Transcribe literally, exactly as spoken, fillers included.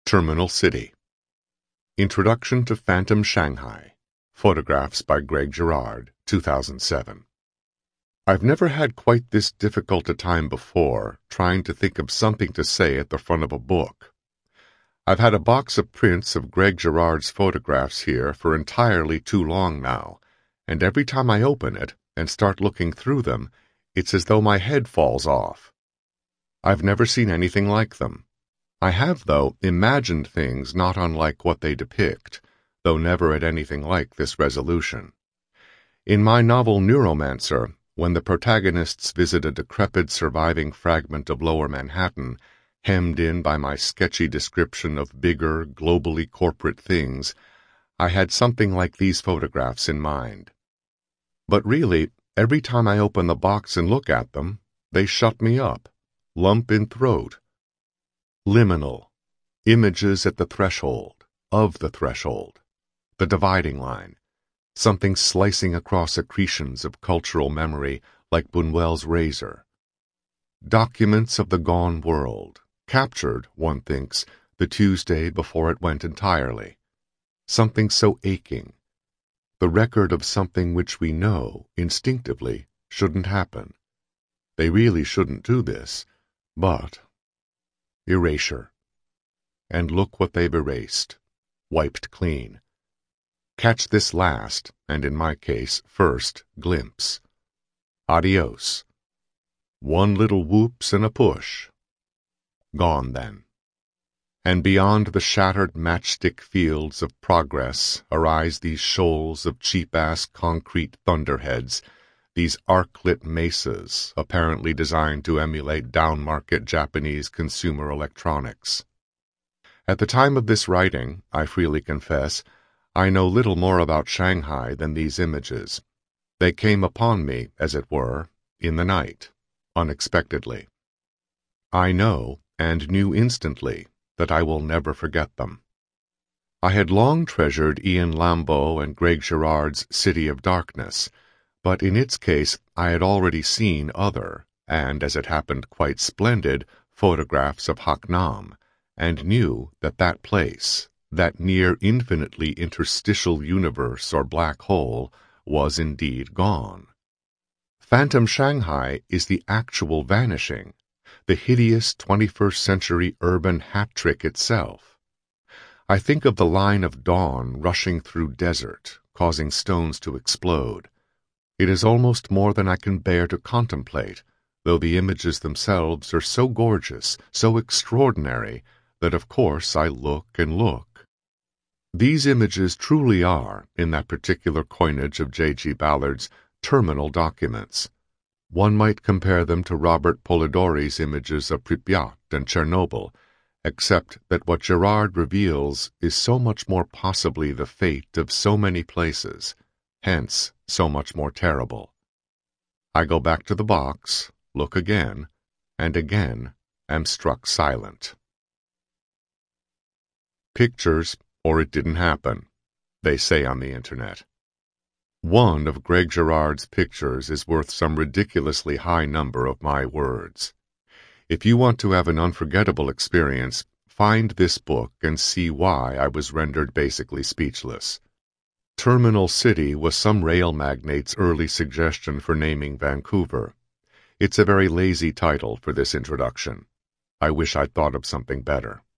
Terminal City. Introduction to Phantom Shanghai. Photographs by Greg Girard, two thousand seven. I've never had quite this difficult a time before, trying to think of something to say at the front of a book. I've had a box of prints of Greg Girard's photographs here for entirely too long now, and every time I open it and start looking through them, it's as though my head falls off. I've never seen anything like them. I have, though, imagined things not unlike what they depict, though never at anything like this resolution. In my novel Neuromancer, when the protagonists visit a decrepit surviving fragment of Lower Manhattan, hemmed in by my sketchy description of bigger, globally corporate things, I had something like these photographs in mind. But really, every time I open the box and look at them, they shut me up, lump in throat. Liminal, images at the threshold, of the threshold, the dividing line, something slicing across accretions of cultural memory like Buñuel's razor. Documents of the gone world, captured, one thinks, the Tuesday before it went entirely. Something so aching, the record of something which we know, instinctively, shouldn't happen. They really shouldn't do this, but... Erasure. And look what they've erased. Wiped clean. Catch this last, and in my case, first, glimpse. Adios. One little whoops and a push. Gone then. And beyond the shattered matchstick fields of progress arise these shoals of cheap-ass concrete thunderheads, these arc-lit mesas, apparently designed to emulate down-market Japanese consumer electronics. At the time of this writing, I freely confess, I know little more about Shanghai than these images. They came upon me, as it were, in the night, unexpectedly. I know, and knew instantly, that I will never forget them. I had long treasured Ian Lambeau and Greg Girard's City of Darkness, but in its case I had already seen other, and, as it happened, quite splendid, photographs of Hacknam, and knew that that place, that near infinitely interstitial universe or black hole, was indeed gone. Phantom Shanghai is the actual vanishing, the hideous twenty-first century urban hat trick itself. I think of the line of dawn rushing through desert, causing stones to explode. It is almost more than I can bear to contemplate, though the images themselves are so gorgeous, so extraordinary, that of course I look and look. These images truly are, in that particular coinage of J G Ballard's, terminal documents. One might compare them to Robert Polidori's images of Pripyat and Chernobyl, except that what Girard reveals is so much more possibly the fate of so many places, hence so much more terrible. I go back to the box, look again, and again am struck silent. Pictures, or it didn't happen, they say on the internet. One of Greg Girard's pictures is worth some ridiculously high number of my words. If you want to have an unforgettable experience, find this book and see why I was rendered basically speechless. Terminal City was some rail magnate's early suggestion for naming Vancouver. It's a very lazy title for this introduction. I wish I'd thought of something better.